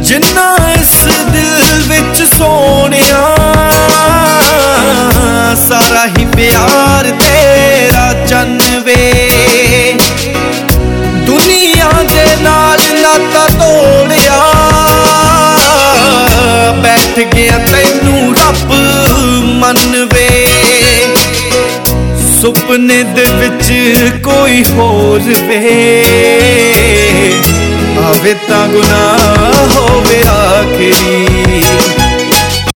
जिन्ना इस दिल विच सोनिया सारा ही प्यार तेरा चन्न वे। दुनिया दे नाल नाता तोड़िया बैठ गया तैनू रब मनवे। सुपने दे विच कोई होर वे आवे तां गुनाह होवे आखिरी।